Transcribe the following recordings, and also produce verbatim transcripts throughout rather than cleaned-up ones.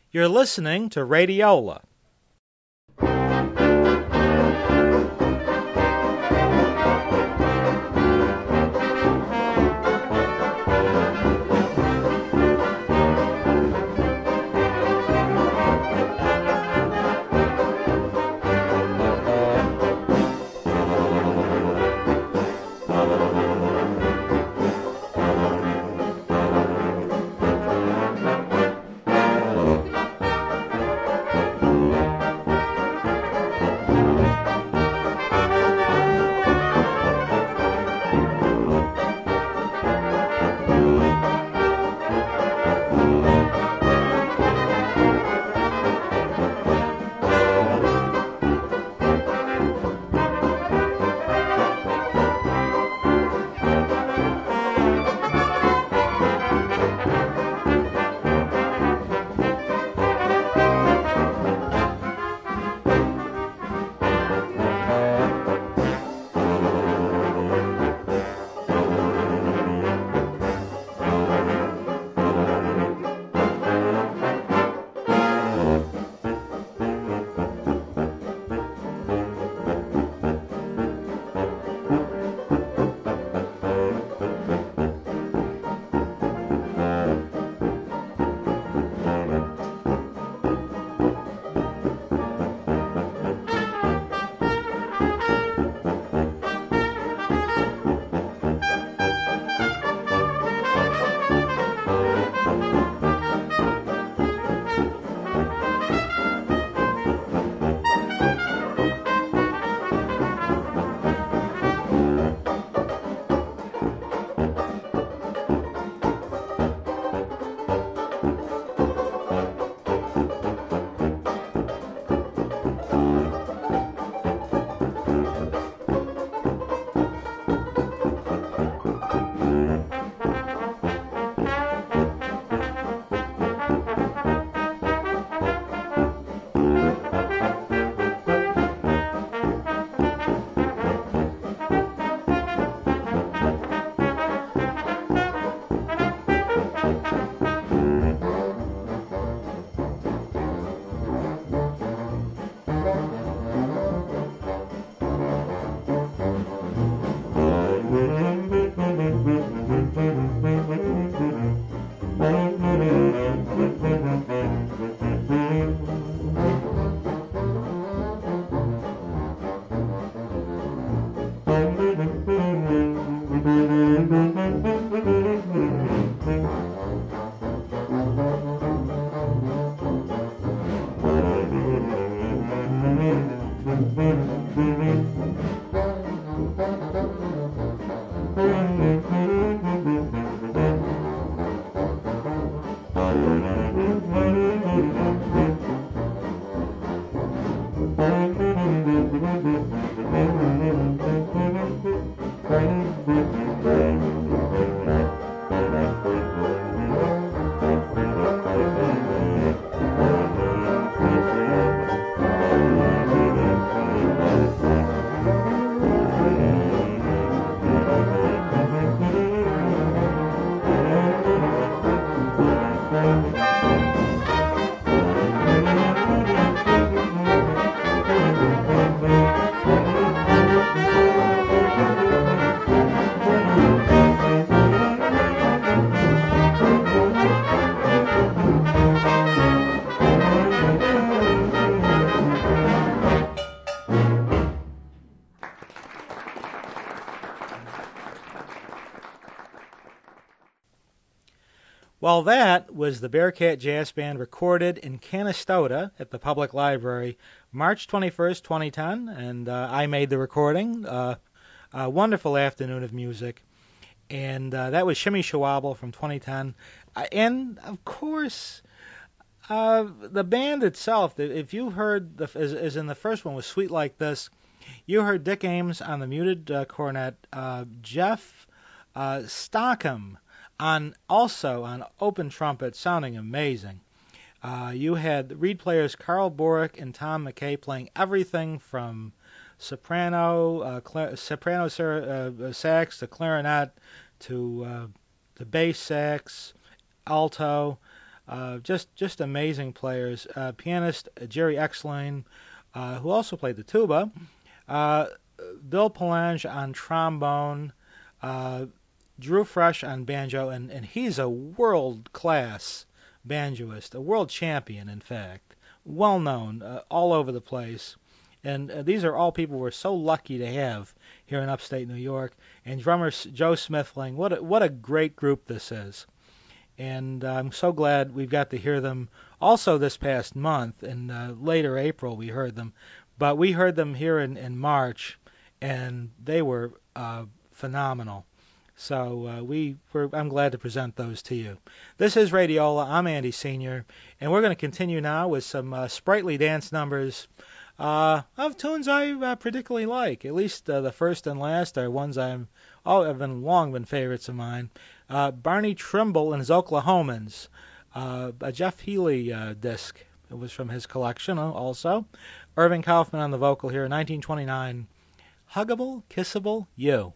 You're listening to Radiola. Well, that was the Bearcat Jazz Band recorded in Canastota at the Public Library March twenty-first, twenty ten, and uh, I made the recording. Uh, a wonderful afternoon of music, and uh, that was Shimmy Shawabble from twenty ten. Uh, and, of course, uh, the band itself, if you heard, the, as, as in the first one was Sweet Like This, you heard Dick Ames on the muted uh, cornet, uh, Jeff uh, Stockham on also on open trumpet, sounding amazing. Uh, you had reed players Carl Borick and Tom McKay playing everything from soprano, uh, cla- soprano uh, sax to clarinet to uh, the bass sax, alto. Uh, just just amazing players. Uh, pianist Jerry Exline, uh, who also played the tuba. Uh, Bill Palange on trombone. Uh, Drew Fresh on banjo, and, and he's a world-class banjoist, a world champion, in fact, well known uh, all over the place. And uh, these are all people we're so lucky to have here in upstate New York. And drummer Joe Smithling, what a, what a great group this is. And uh, I'm so glad we've got to hear them also this past month. In uh, later April, we heard them. But we heard them here in, in March, and they were uh, phenomenal. So uh, we, we're, I'm glad to present those to you. This is Radiola. I'm Andy Senior, and we're going to continue now with some uh, sprightly dance numbers uh, of tunes I uh, particularly like. At least uh, the first and last are ones I'm oh have been long been favorites of mine. Uh, Barney Trimble and his Oklahomans, uh, a Jeff Healey uh, disc. It was from his collection also. Irving Kaufman on the vocal here, nineteen twenty-nine. Huggable, Kissable You.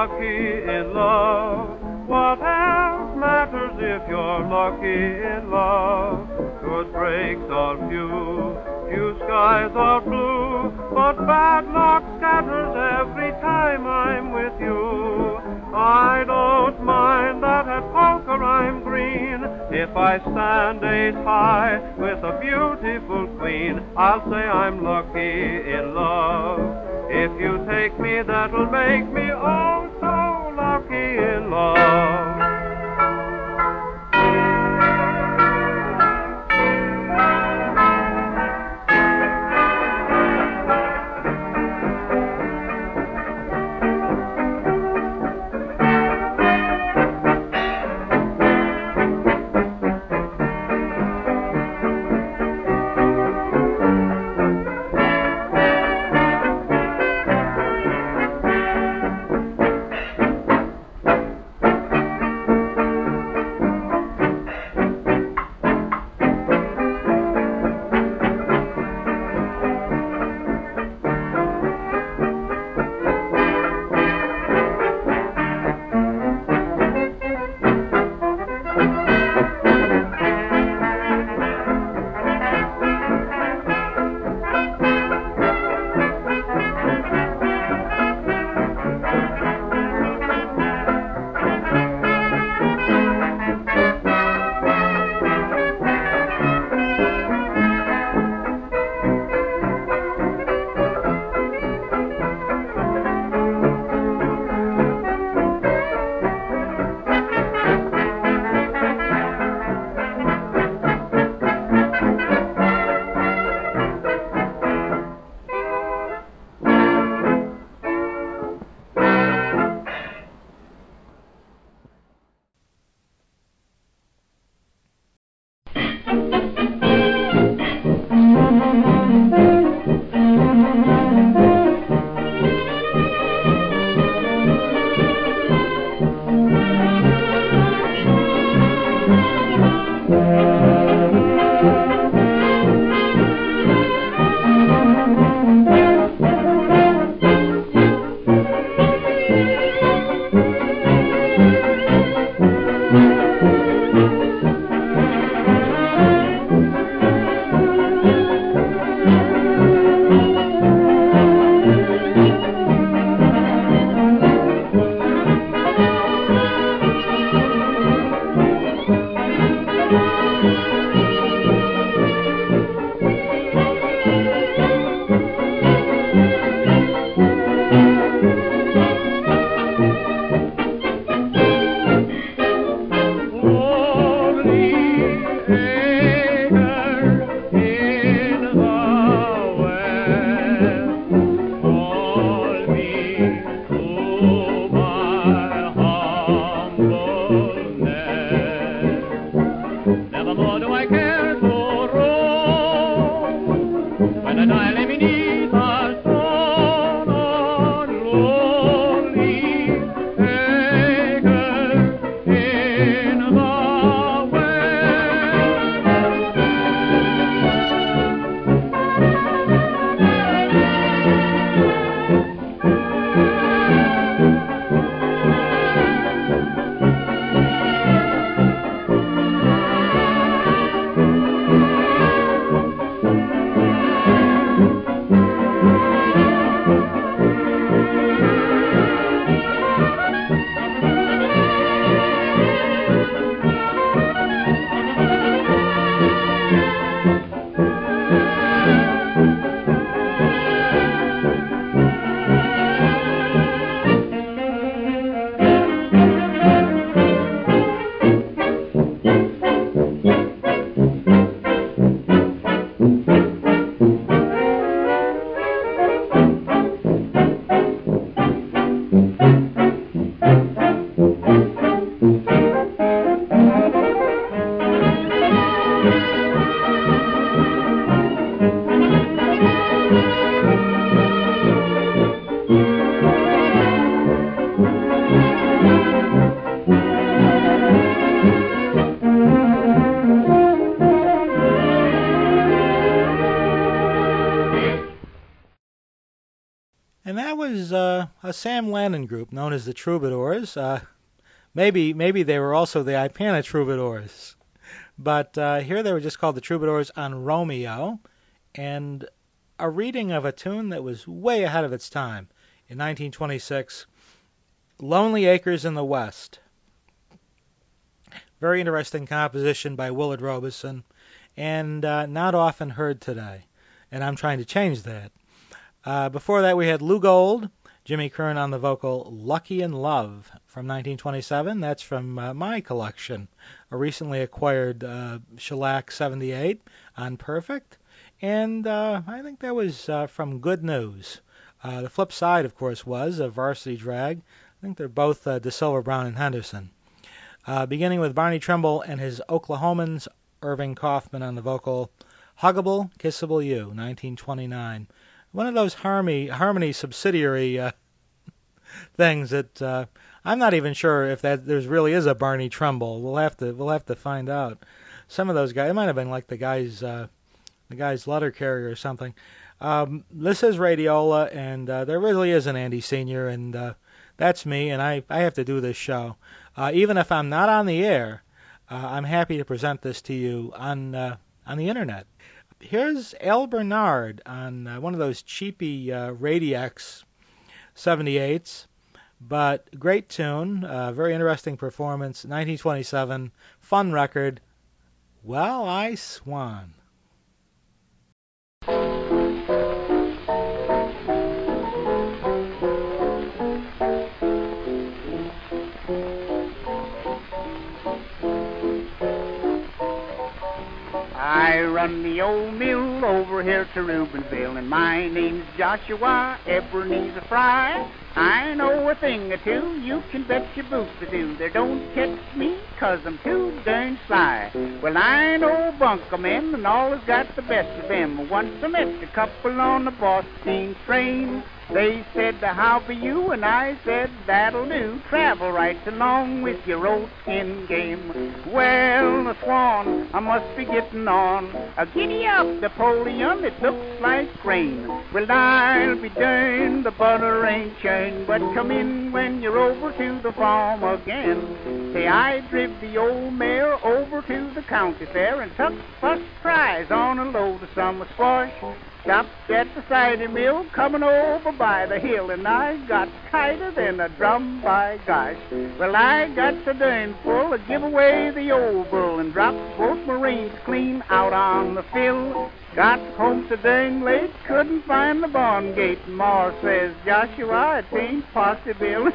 lucky in love. What else matters if you're lucky in love? Good breaks are few, few skies are blue, but bad luck scatters every time I'm with you. I don't mind that at poker I'm green. If I stand ace high with a beautiful queen, I'll say I'm lucky in love. If you take me, that'll make me oh so lucky in love. And that was uh, a Sam Lannon group known as the Troubadours. Uh, maybe maybe they were also the Ipana Troubadours. But uh, here they were just called the Troubadours on Romeo, and a reading of a tune that was way ahead of its time. In nineteen twenty-six, Lonely Acres in the West. Very interesting composition by Willard Robeson, and uh, not often heard today. And I'm trying to change that. Uh, before that, we had Lou Gold, Jimmy Kern on the vocal, Lucky in Love from nineteen twenty-seven. That's from uh, my collection, a recently acquired uh, Shellac seventy-eight on Perfect. And uh, I think that was uh, from Good News. Uh, the flip side, of course, was a Varsity Drag. I think they're both uh, DeSilva, Brown, and Henderson. Uh, beginning with Barney Trimble and his Oklahomans, Irving Kaufman on the vocal, Huggable, Kissable You, nineteen twenty-nine. One of those Harmony, Harmony subsidiary uh, things that uh, I'm not even sure if that there's really is a Barney Trimble. We'll have to we'll have to find out. Some of those guys, it might have been like the guy's uh, the guy's letter carrier or something. Um, this is Radiola, and uh, there really is an Andy Senior, and uh, that's me, and I, I have to do this show. Uh, even if I'm not on the air, uh, I'm happy to present this to you on uh, on the internet. Here's Al Bernard on uh, one of those cheapy uh, Radiex seventy-eights, but great tune, uh, very interesting performance, nineteen twenty-seven, fun record, Well I Swan. I run the old mill over here to Reubenville, and my name's Joshua Ebenezer Fry. I know a thing or two, you can bet your boots I do. They don't catch me, 'cause I'm too darn sly. Well, I know bunker men, and all has got the best of them. Once I met a couple on the Boston train. They said, how be you? And I said, that'll do. Travel right along with your old skin game. Well, a swan, I must be getting on. A giddy up, Napoleon, it looks like rain. Well, I'll be darned, the butter ain't churned. But come in when you're over to the farm again. Say, I driv the old mare over to the county fair and took first prize on a load of summer squash. Stopped at the cider mill, coming over by the hill, and I got tighter than a drum, by gosh. Well, I got so darn full to give away the old bull and dropped both my reins clean out on the fill. Got home so darn late, couldn't find the barn gate. Ma says, Joshua, it ain't possible.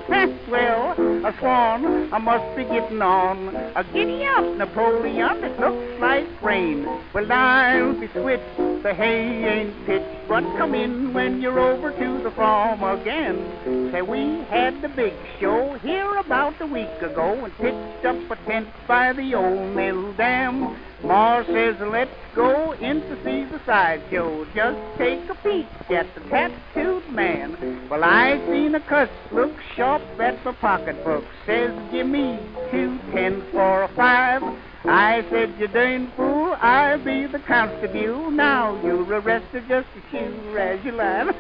Well, a swan, I must be getting on. A giddy up, Napoleon, it looks like rain. Well, I'll be switched, the hay ain't pitched, but come in when you're over to the farm again. Say, we had the big show here about a week ago and pitched up a tent by the old mill dam. Ma says, let's go in to see the sideshow. Just take a peek at the tattooed man. Well, I seen a cuss look sharp at my pocketbook. Says, give me two ten for a five. I said, you darn fool, I be the constable. Now you're arrested just as sure as you lie.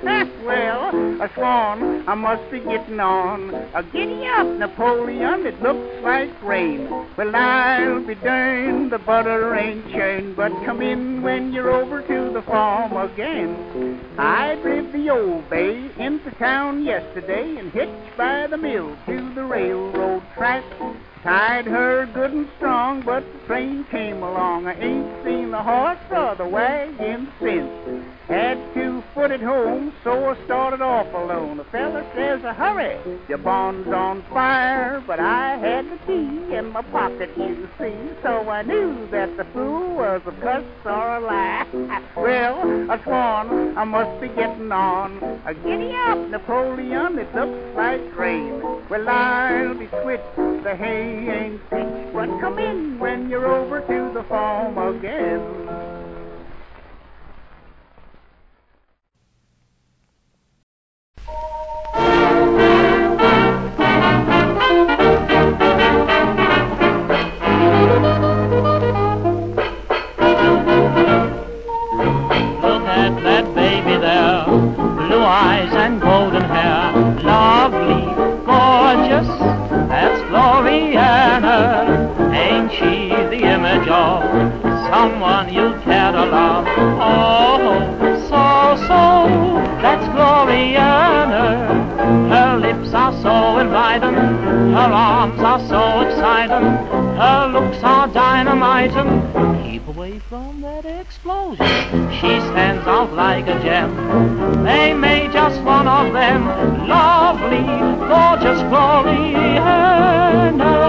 Well, a swan, I must be getting on. A giddy up, Napoleon, it looks like rain. Well, I'll be darned, the butter ain't churned. But come in when you're over to the farm again. I drove the old bay into town yesterday and hitched by the mill to the railroad track. Tied her good and strong, but the train came along. I ain't seen the horse or the wagon since. Had to foot it home, so I started off alone. The fella says, hurry, your bond's on fire. But I had the key in my pocket, you see, so I knew that the fool was a cuss or a lie. Well, a swan, I must be getting on. A giddy up, Napoleon, it looks like rain. Well, I'll be switched, the hay ain't pitched, but come in when you're over to the farm again. Look at that baby there, blue eyes and golden hair. you'll care to love. Oh, so, so, that's Gloriana. Her lips are so inviting, her arms are so exciting, her looks are dynamiting. Keep away from that explosion, she stands out like a gem. They made just one of them, lovely, gorgeous Gloriana.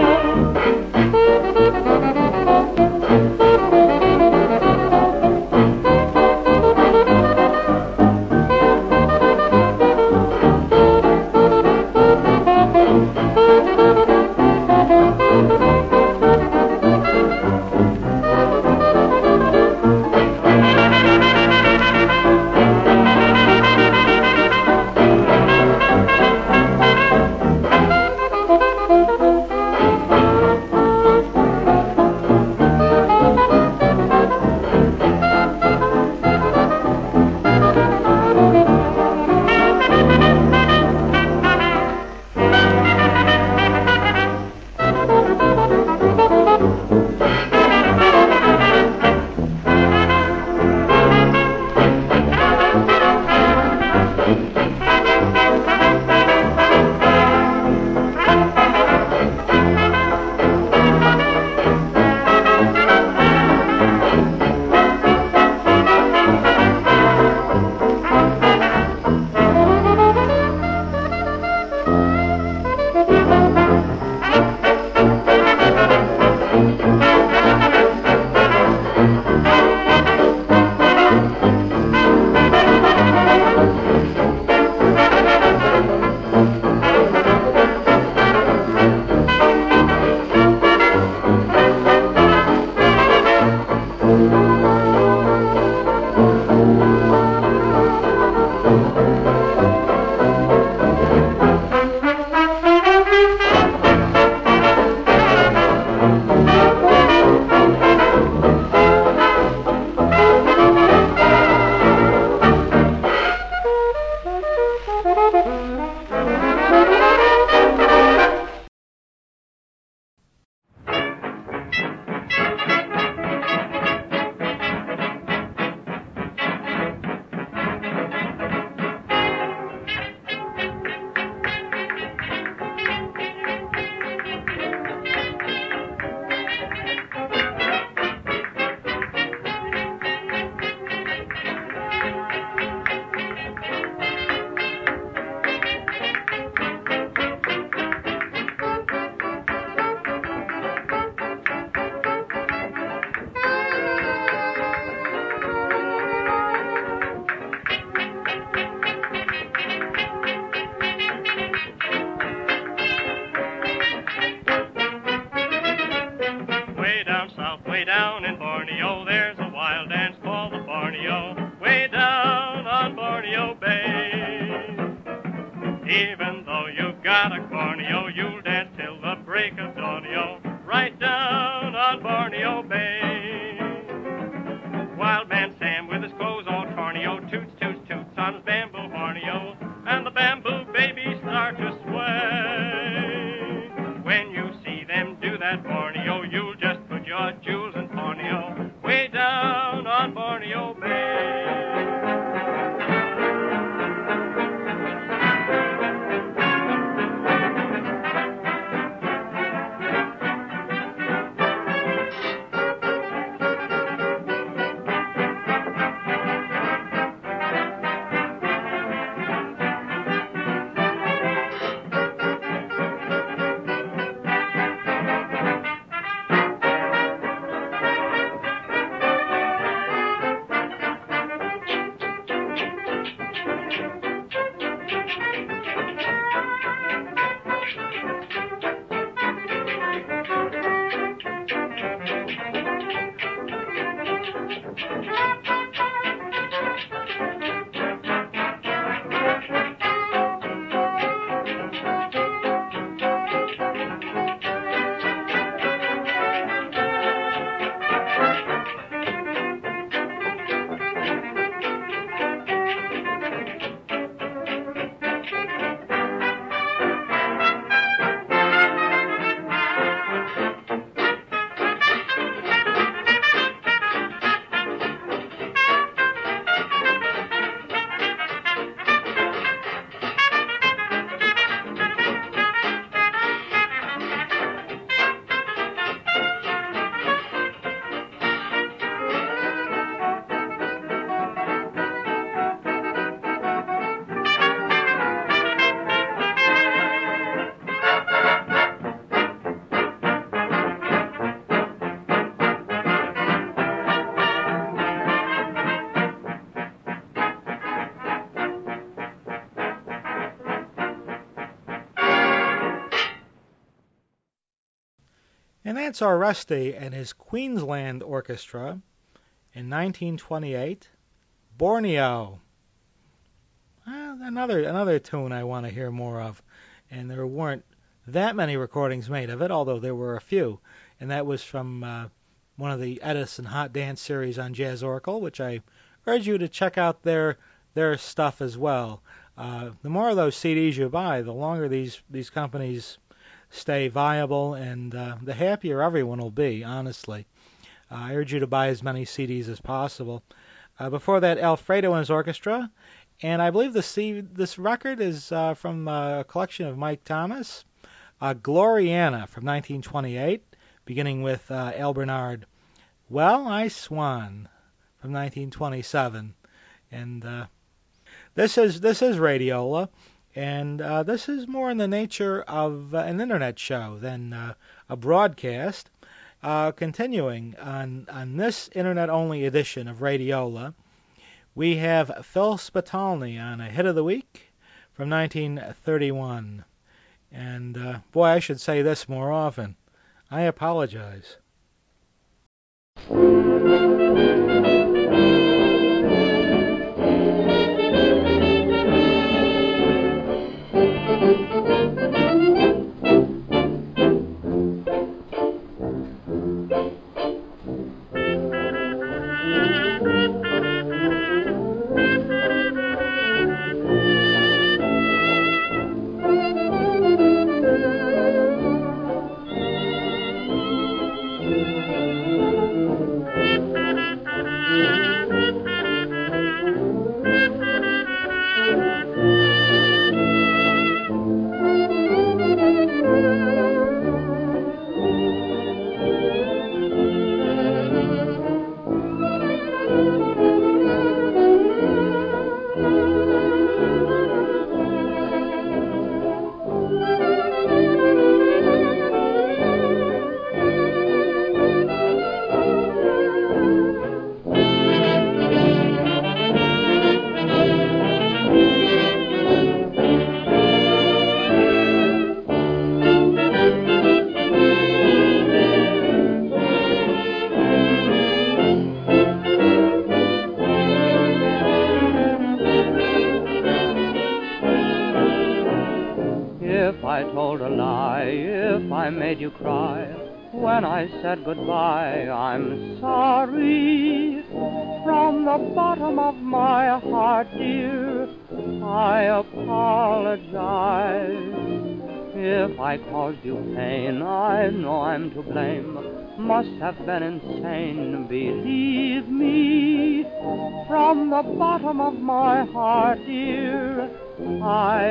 And that's Oreste and his Queensland Orchestra in nineteen twenty-eight, Borneo. Well, another another tune I want to hear more of, and there weren't that many recordings made of it, although there were a few, and that was from uh, one of the Edison Hot Dance series on Jazz Oracle, which I urge you to check out their their stuff as well. Uh, the more of those C Ds you buy, the longer these these companies stay viable, and uh, the happier everyone will be, honestly. Uh, I urge you to buy as many C Ds as possible. Uh, before that, Alfredo and his orchestra, and I believe the C- this record is uh, from uh, a collection of Mike Thomas, uh, Gloriana from nineteen twenty-eight, beginning with uh, Al Bernard, Well, I Swan from nineteen twenty-seven, and uh, this is this is Radiola. And uh, this is more in the nature of uh, an internet show than uh, a broadcast. Uh, continuing on, on this internet-only edition of Radiola, we have Phil Spitalny on a hit of the week from nineteen thirty-one. And uh, boy, I should say this more often. I apologize. Made you cry when I said goodbye. I'm sorry from the bottom of my heart, dear. I apologize if I caused you pain. I know I'm to blame. Must have been insane. Believe me, from the bottom of my heart, dear, I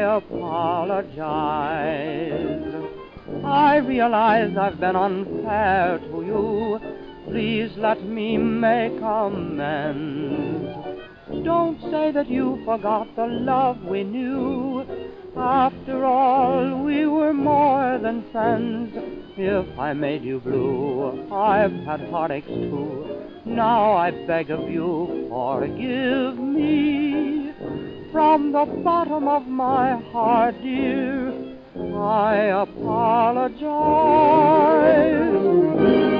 apologize. I realize I've been unfair to you. Please let me make amends. Don't say that you forgot the love we knew. After all, we were more than friends. If I made you blue, I've had heartaches too. Now I beg of you, forgive me. From the bottom of my heart, dear, I apologize.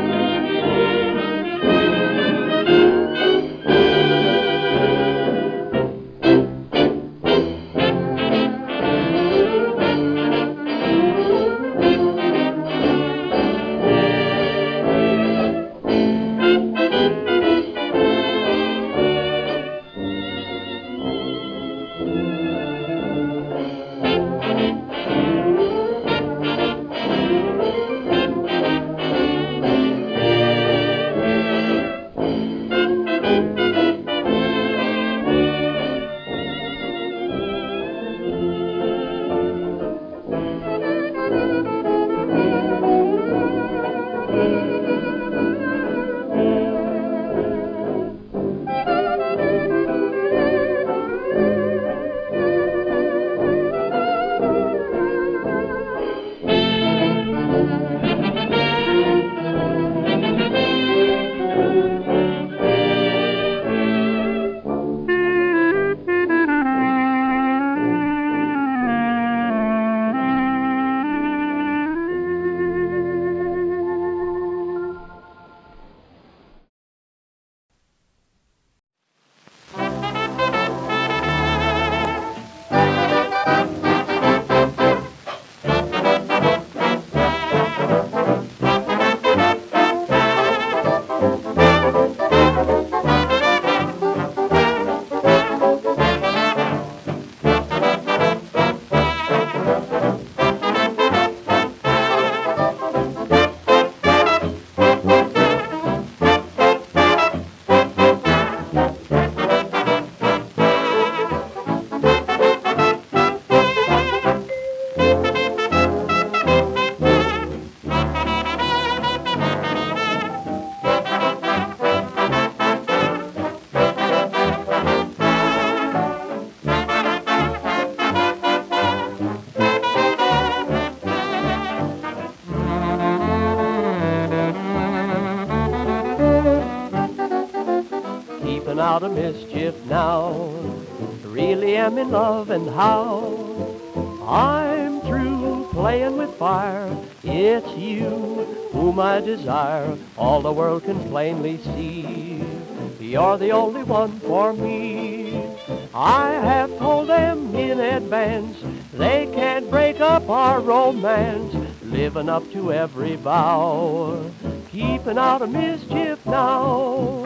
out of mischief now. Really am in love, and how? I'm through playing with fire. It's you whom I desire. All the world can plainly see. You're the only one for me. I have told them in advance they can't break up our romance. Living up to every vow, keeping out of mischief now.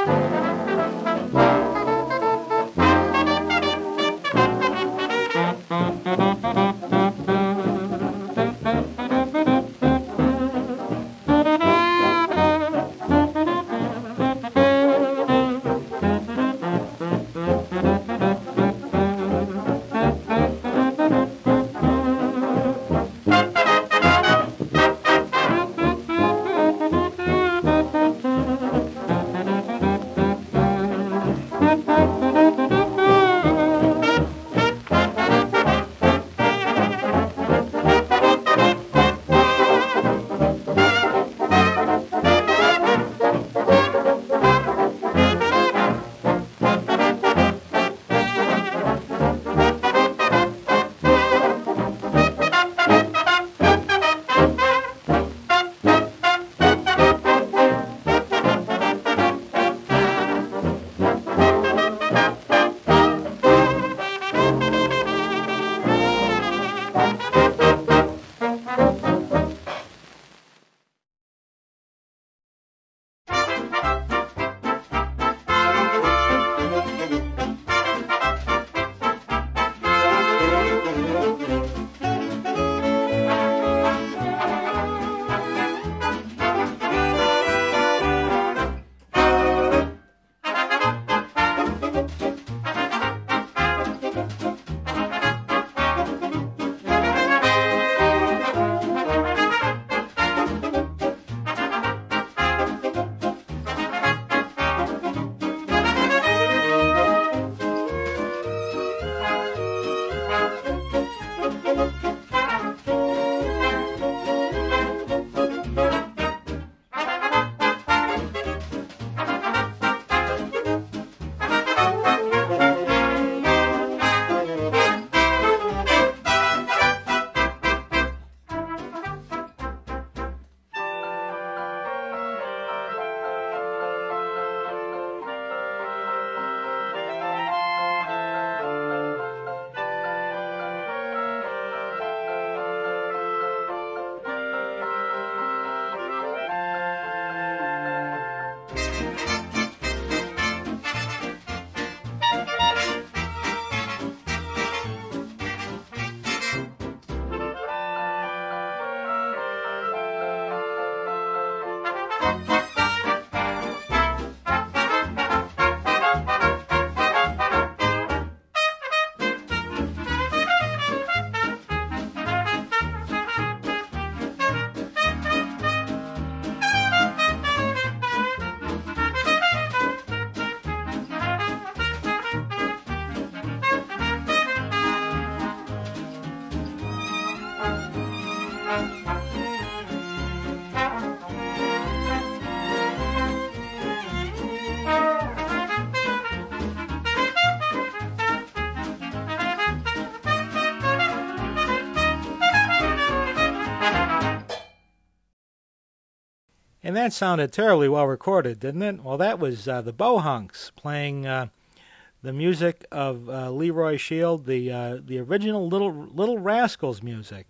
And that sounded terribly well recorded, didn't it? Well, that was uh, the Bohunks playing uh, the music of uh, Leroy Shield, the uh, the original Little Little Rascals music.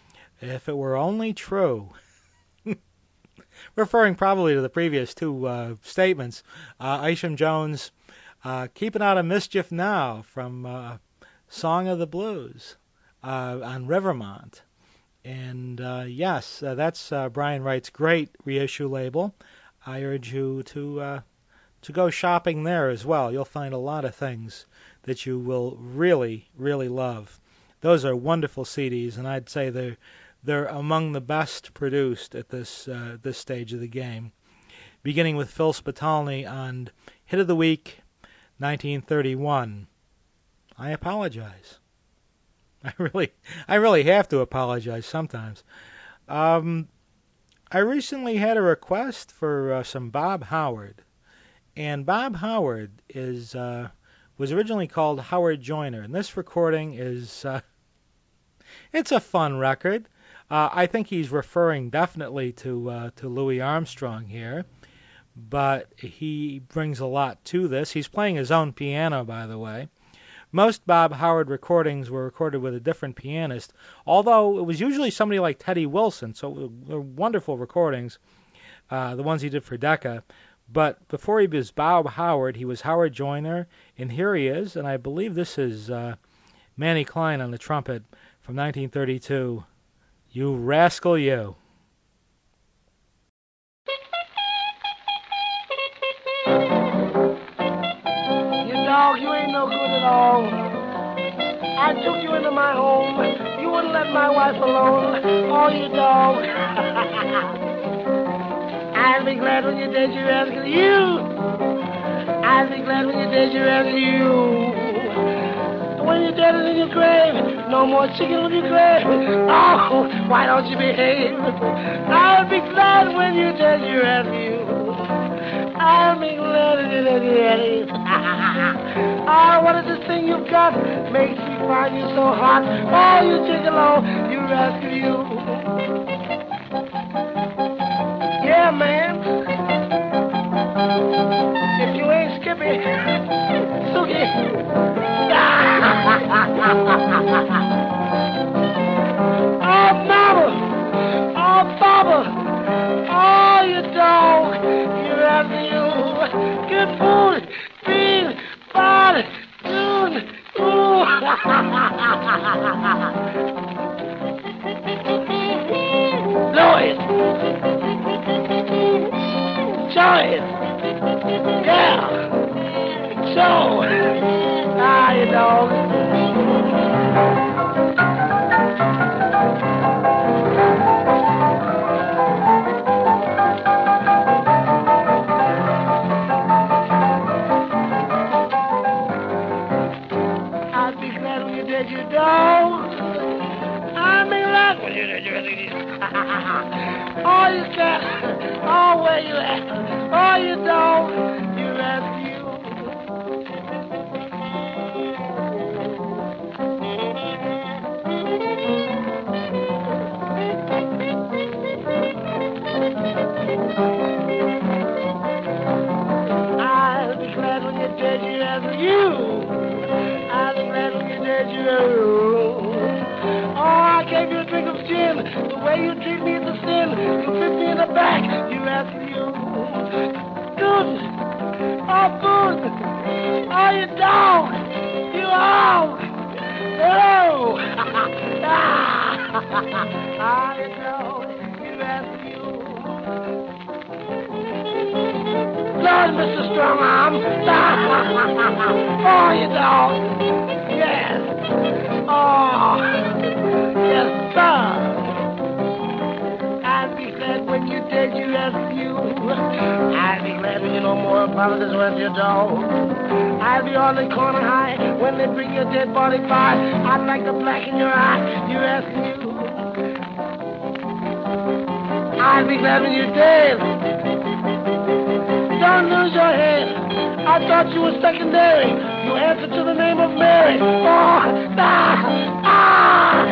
If it were only true. Referring probably to the previous two uh, statements, uh, Isham Jones, uh, Keeping Out of Mischief Now from uh, Song of the Blues uh, on Rivermont. And uh, yes, uh, that's uh, Brian Wright's great reissue label. I urge you to uh, to go shopping there as well. You'll find a lot of things that you will really, really love. Those are wonderful C Ds, and I'd say they're they're among the best produced at this uh, this stage of the game. Beginning with Phil Spitalny on Hit of the Week, nineteen thirty-one. I apologize. I really, I really have to apologize sometimes. Um, I recently had a request for uh, some Bob Howard, And Bob Howard is uh, was originally called Howard Joyner, and this recording is uh, it's a fun record. Uh, I think he's referring definitely to uh, to Louis Armstrong here, but he brings a lot to this. He's playing his own piano, by the way. Most Bob Howard recordings were recorded with a different pianist, although it was usually somebody like Teddy Wilson, so they're wonderful recordings, uh, the ones he did for Decca. But before he was Bob Howard, he was Howard Joyner, and here he is, and I believe this is uh, Manny Klein on the trumpet from nineteen thirty-two, You Rascal You. Dog, you ain't no good at all. I took you into my home. You wouldn't let my wife alone. Oh, you dog. I'll be glad when you're dead, you rascal, you. I'll be glad when you're dead, you rascal, you. When you're dead and in your grave, no more chicken when you grave. Oh, why don't you behave? I'll be glad when you're dead, you rascal, you. I'll be glad when you're dead, you rascal. Ah, what is this thing you've got? Makes me find you so hot. Oh, you gigolo, you rascal, you. Yeah, man. If you ain't Skippy, Suki. Oh, Baba. Oh, Baba. Oh, you dog. You rascal, you. Good food. Bean. Body. Tune. Ooh. Louis. Joyce. Yeah. So. Ah, you dog. I'd be glad when you did, you dog. I'd be glad when you did, you did. Oh, you cat. Oh, where you at? Oh, you dog. You rescue. I'll be glad when you're dead, you rescue. I'll be glad when you're dead, you rescue. Oh, I gave you a drink of gin. The way you treat me is a sin. You bit me in the back, you rescue. Good. Oh, good. Oh, you dog. You hog. Oh. Ah, you dog. You rescue. Lord, Mister Strongarm. Oh, you dog. Yes. Oh. Yes, sir. I'll be glad when you're dead, you rescue. I'll be glad when you no more apologies with your dog. I'll be on the corner high when they bring your dead body by. I'd like to blacken your eye, you rescue. I'll be glad when you're dead. Don't lose your head. I thought you were secondary. You answer to the name of Mary. Oh, ah, ah.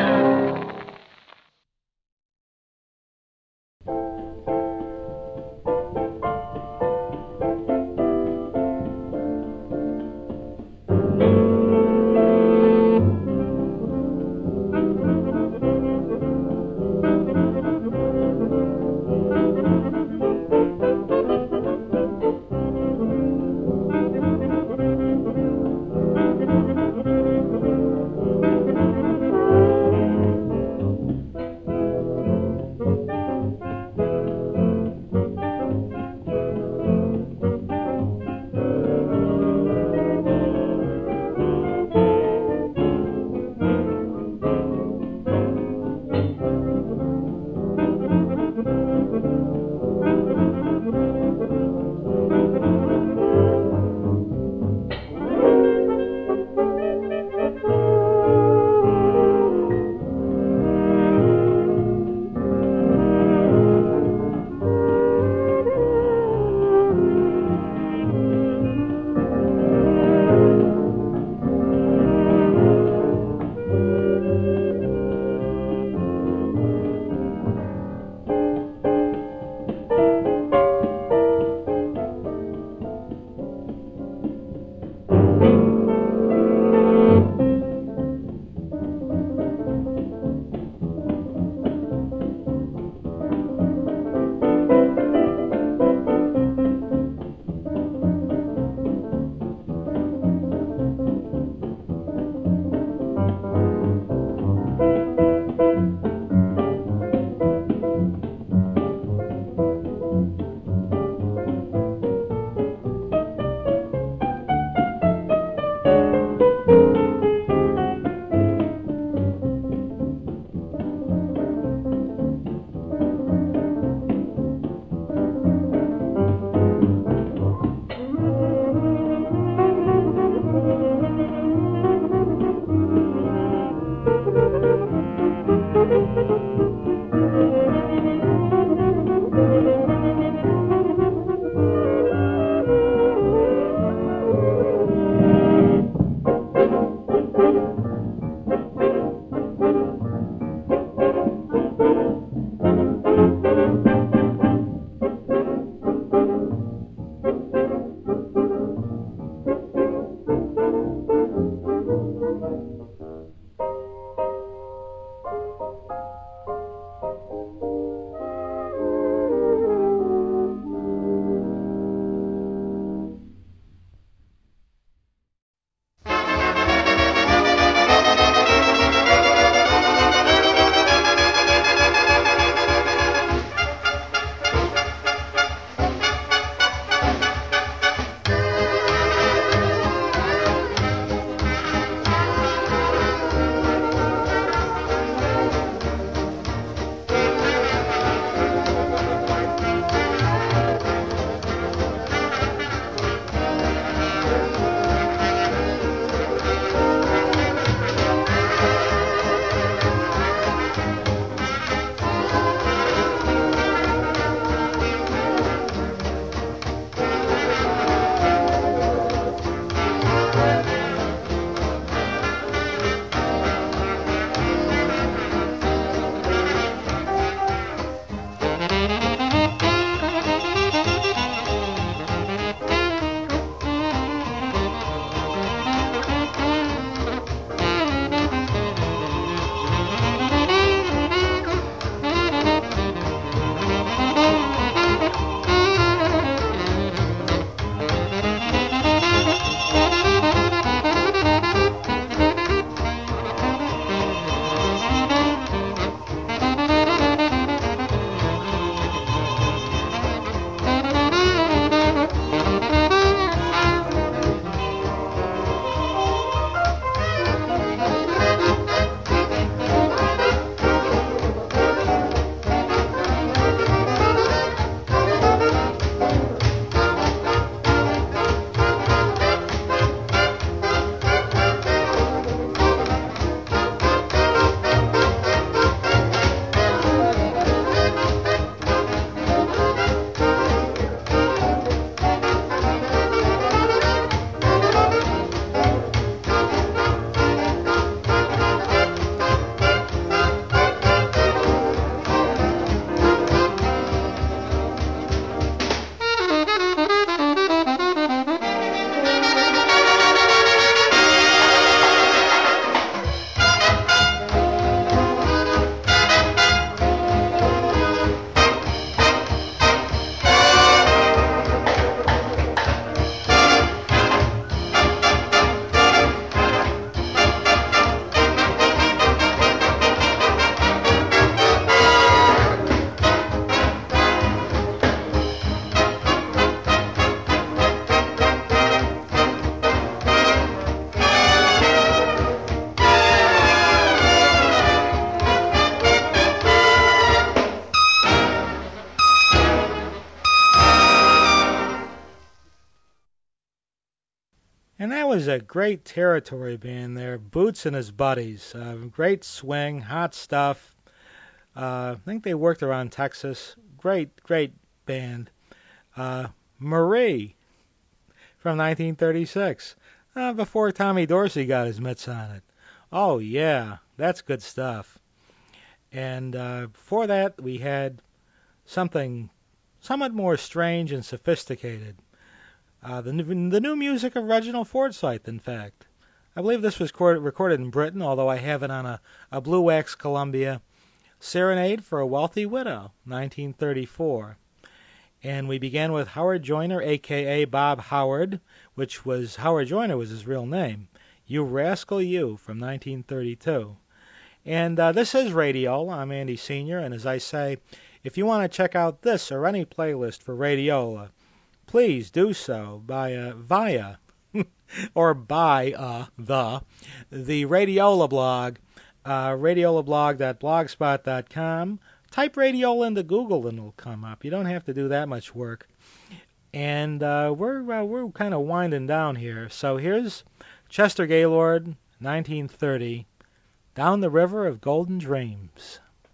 was a great territory band there, Boots and his Buddies. Uh, great swing, hot stuff. Uh, I think they worked around Texas. Great, great band. Uh, Marie from nineteen thirty-six, uh, before Tommy Dorsey got his mitts on it. Oh, yeah, that's good stuff. And uh, before that, we had something somewhat more strange and sophisticated. Uh, the, the new music of Reginald Forsythe, in fact. I believe this was recorded in Britain, although I have it on a, a Blue Wax Columbia. Serenade for a Wealthy Widow, nineteen thirty-four. And we began with Howard Joyner, a k a. Bob Howard, which was, Howard Joyner was his real name. You Rascal You, from nineteen thirty-two. And uh, this is Radiola. I'm Andy Senior, and as I say, if you want to check out this or any playlist for Radiola, please do so by, uh, via or by uh, the the Radiola blog, uh, radiolablog dot blogspot dot com. Type Radiola into Google and it'll come up. You don't have to do that much work. And uh, we're uh, we're kind of winding down here. So here's Chester Gaylord, nineteen thirty, Down the River of Golden Dreams.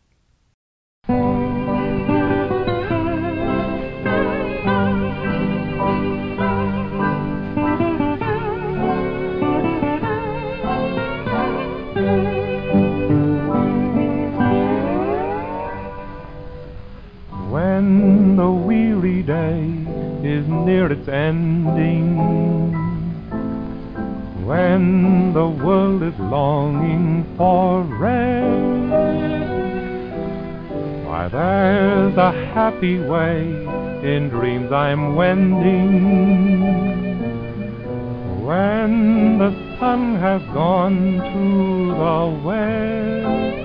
When the weary day is near its ending, when the world is longing for rest, why there's a happy way in dreams I'm wending. When the sun has gone to the west,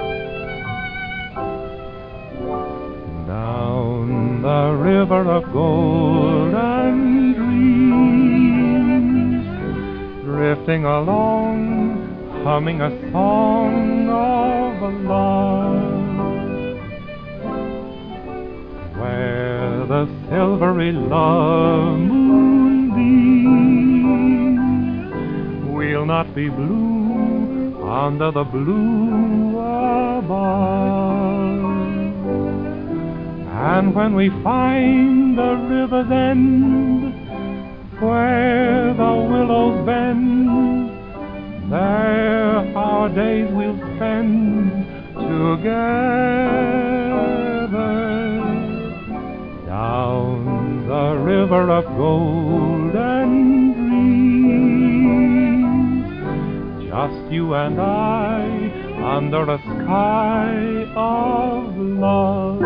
down the river of golden dreams, drifting along, humming a song of love, where the silvery love moonbeams will not be blue under the blue above. And when we find the river's end, where the willows bend, there our days we'll spend together. Down the river of golden dreams, just you and I, under a sky of love.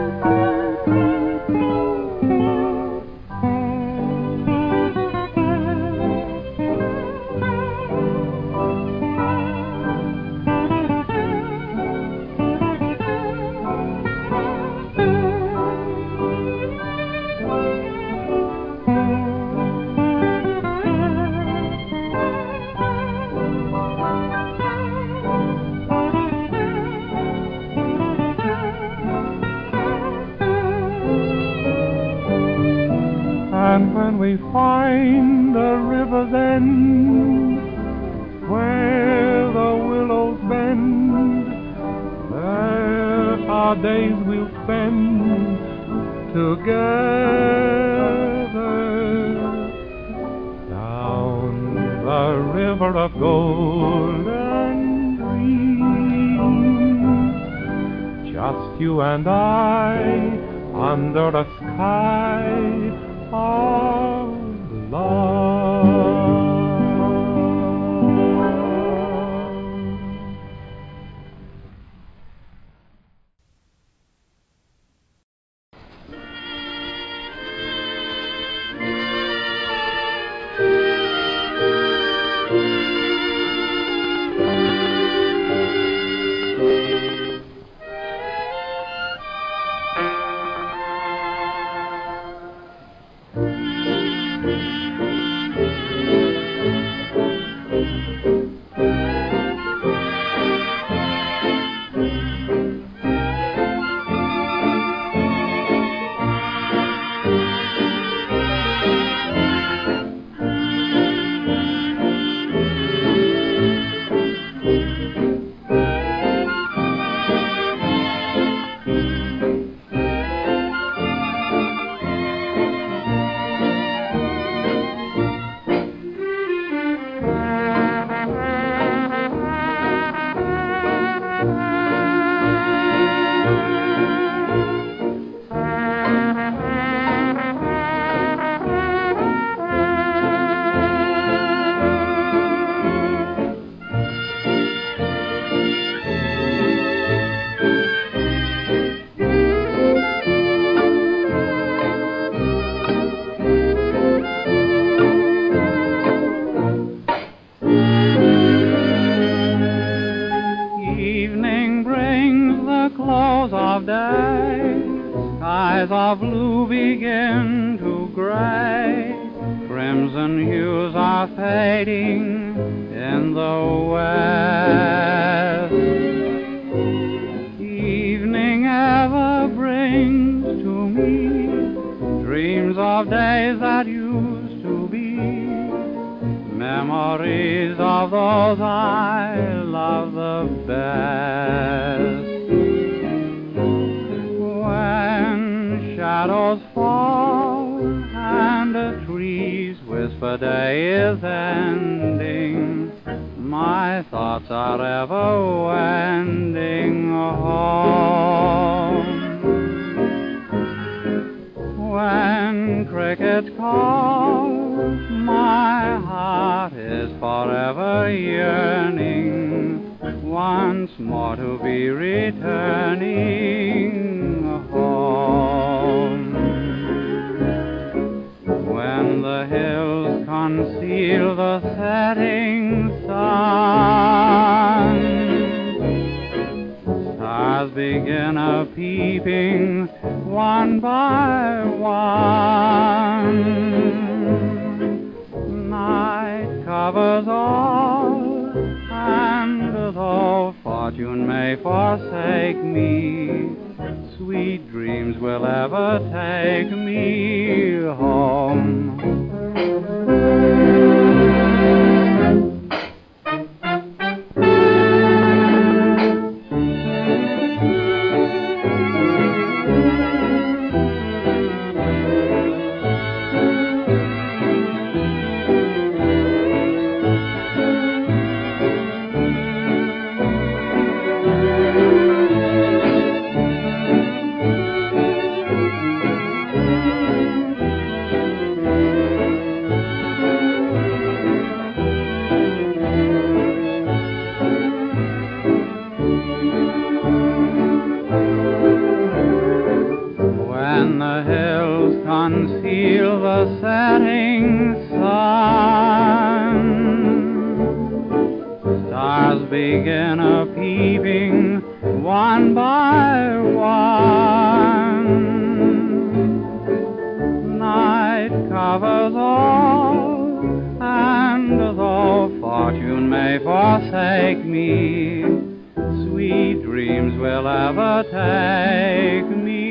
And when we find the river's end, where the willows bend, there our days we'll spend together. Down the river of golden dreams, just you and I, under a sky of love. of day, skies of blue begin to gray, crimson hues are fading in the west. Evening ever brings to me dreams of days that used to be, memories of those I love the best. When shadows fall and the trees whisper day is ending, my thoughts are ever wending home. When crickets call, my heart is forever yearning once more to be returning home. When the hills conceal the setting sun, stars begin a-peeping one by one. Night covers all, and though fortune may forsake me, sweet dreams will ever take me home. Conceal the setting sun, stars begin a-peeping one by one. Night covers all, and though fortune may forsake me, sweet dreams will ever take me.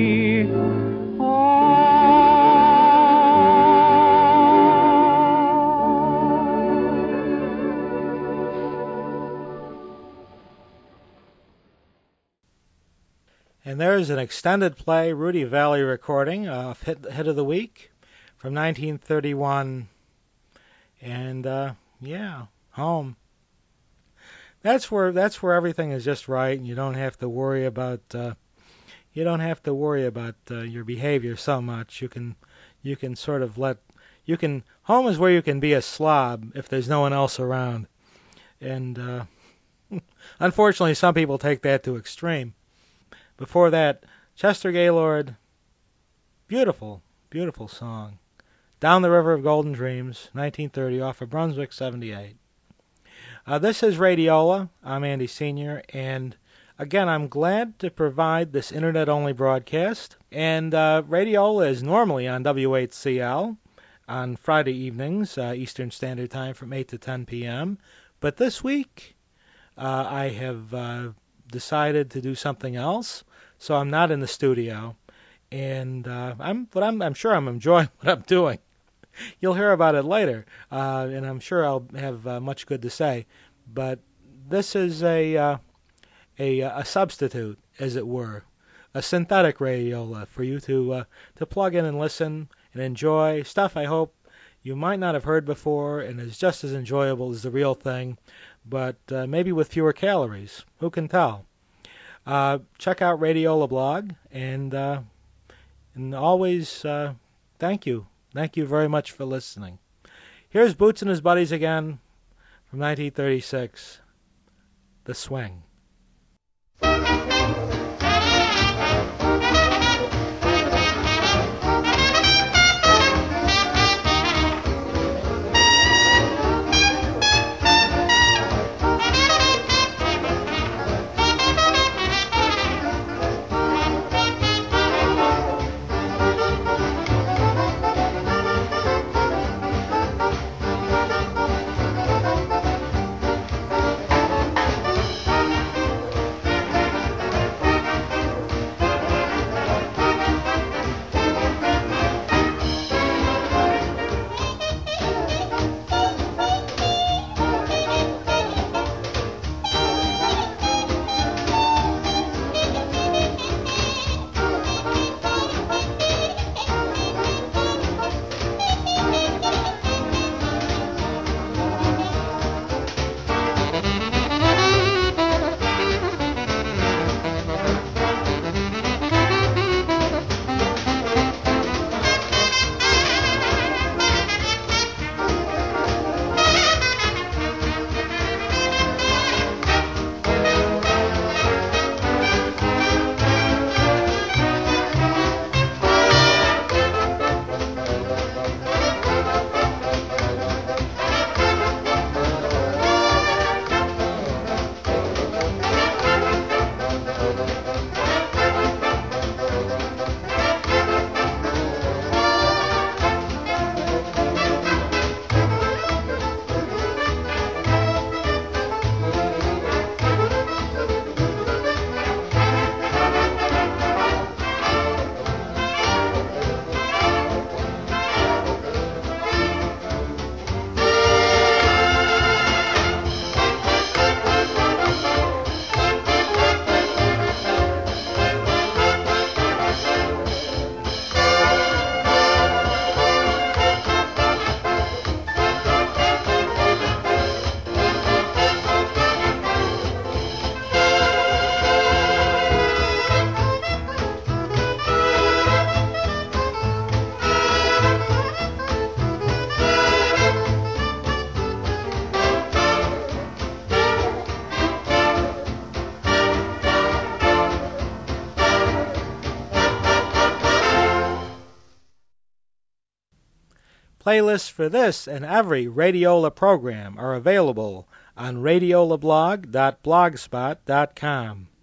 And there's an extended play Rudy Vallée recording of hit, hit of the Week from nineteen thirty-one. And, uh, yeah, home. That's where that's where everything is just right, and you don't have to worry about uh, you don't have to worry about uh, your behavior so much. You can you can sort of let you can home is where you can be a slob if there's no one else around. And uh, unfortunately, some people take that to extreme. Before that, Chester Gaylord, beautiful, beautiful song. Down the River of Golden Dreams, nineteen thirty, off of Brunswick seventy-eight. Uh, this is Radiola. I'm Andy Senior, and again, I'm glad to provide this internet-only broadcast. And uh, Radiola is normally on W eight C L on Friday evenings, uh, Eastern Standard Time from eight to ten p.m. But this week, uh, I have uh, decided to do something else, so I'm not in the studio. And uh, I'm, but I'm, I'm sure I'm enjoying what I'm doing. You'll hear about it later, uh, and I'm sure I'll have uh, much good to say. But this is a, uh, a a substitute, as it were, a synthetic radiola for you to uh, to plug in and listen and enjoy stuff I hope you might not have heard before and is just as enjoyable as the real thing, but uh, maybe with fewer calories. Who can tell? Uh, check out Radiola blog, and uh, and always uh, thank you. Thank you very much for listening. Here's Boots and His Buddies again from nineteen thirty-six, The Swing. Playlists for this and every Radiola program are available on radiolablog dot blogspot dot com.